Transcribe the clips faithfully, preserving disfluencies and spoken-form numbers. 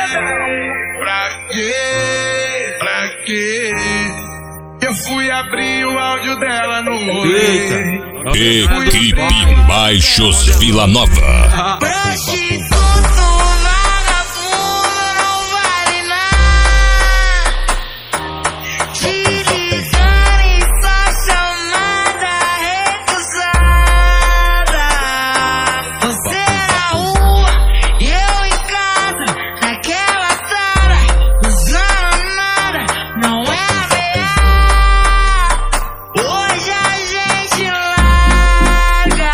Pra quê? Pra quê? Eu fui abrir o áudio dela no rolê. Equipe Baixos Vila Nova. Prostituto, vagabundo, não vale nada. Te ligando e só chamada recusada. Você na rua e eu em casa, naquela tara, usando nada, não é melhor. Hoje a gente larga.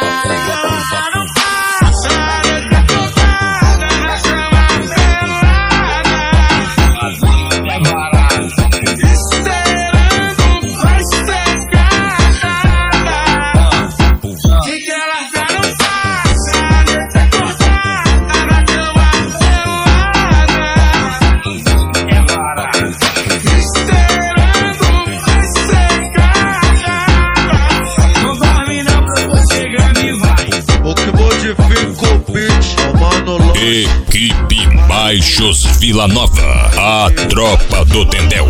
Equipe Baixos Vila Nova. A tropa do Tendel.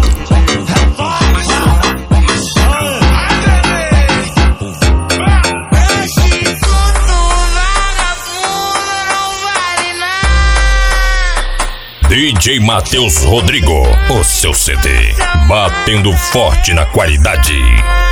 D J Matheus Rodrigo, o seu C D, batendo forte na qualidade.